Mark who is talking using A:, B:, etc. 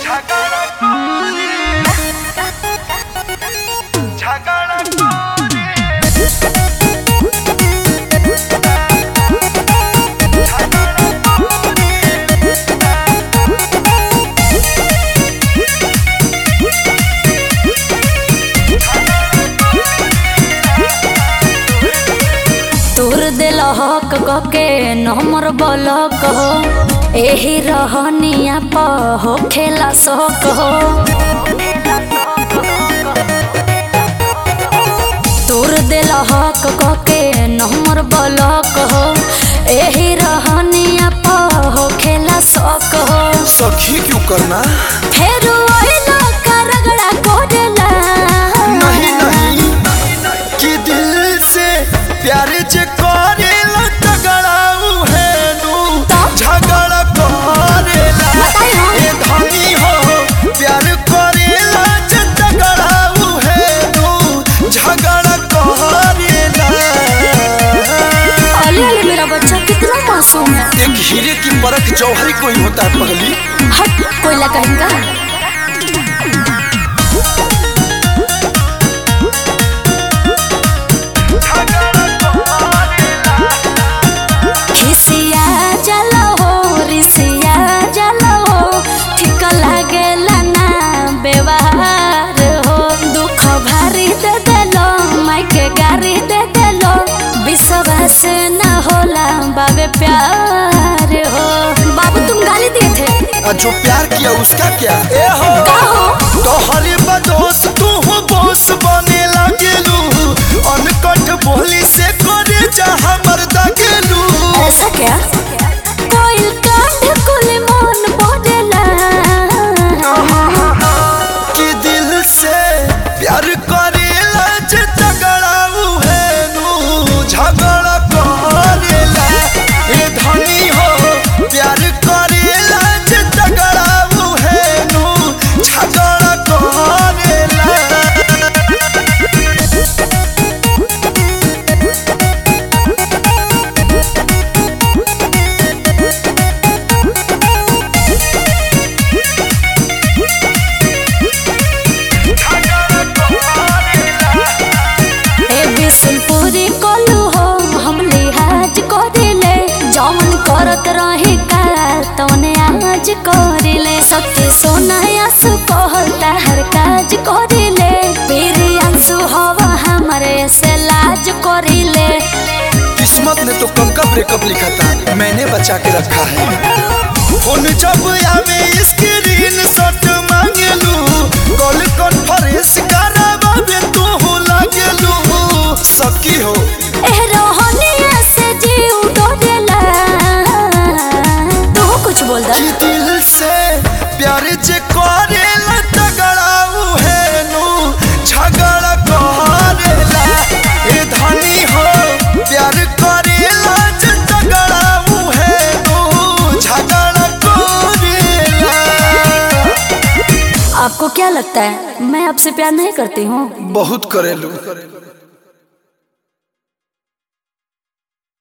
A: हक के number block हो एही रहनिया प हो खेला शौक हो तोर दिल हक के नंबर ब्लॉक हो एही रहनिया प हो खेला शौक हो
B: सखी क्यों करना
A: फेर ओइला का रगड़ा कोडला
B: नहीं नहीं कि दिल से प्यार जे करेला तगड़ाऊ है नू झगड़ा करेला ए धनी हो प्यार करेला जे तगड़ाऊ है नू झगड़ा करेला।
A: अली अली मेरा बच्चा कितना मासूम है।
B: एक हीरे की परख जौहरी कोई होता है पगली।
A: हट कोयला कहेंगा। विश्वास न होला बाबे प्यार हो बाबू तुम गाली दिए थे
B: जो प्यार किया उसका क्या ए हो तोहरे बदोस तू हो बोस बने लागेलू अनकट बोली से करे जा हमर दागेलू
A: ऐसा क्या कोई कांड कुल मन बोलेला
B: कि दिल से प्यार करेला जे तगड़ाऊ है नू झगड़ा करेला ए धनी हो प्यार करेला जे तगड़ाऊ है नू झगड़ा करेला।
A: पूरी कोलू हो हम लिहाज करिले जौन करत रही काल तौने आज करिले सत्य सोना आंसू कहता हर काज करिले फिर आंसू हवा हमारे से लाज करिले।
B: किस्मत ने तो कब का ब्रेकअप लिखा था मैंने बचा के रखा है। फोन जब आवे स्क्रीन शॉट मांगेलू कॉल कॉन्फ्रेंस करावे तू हो लागेलू सकी हो
A: ए रोहनिया से जीव डोरेला तू कुछ बोल दे
B: कि दिल से प्यार जे करेला तगड़ाऊ है नू झगड़ा करेला ए धनी हो प्यार करेला जे तगड़ाऊ है नू झगड़ा करेला।
A: आपको क्या लगता है मैं आपसे प्यार नहीं करती हूँ?
B: बहुत करेलू।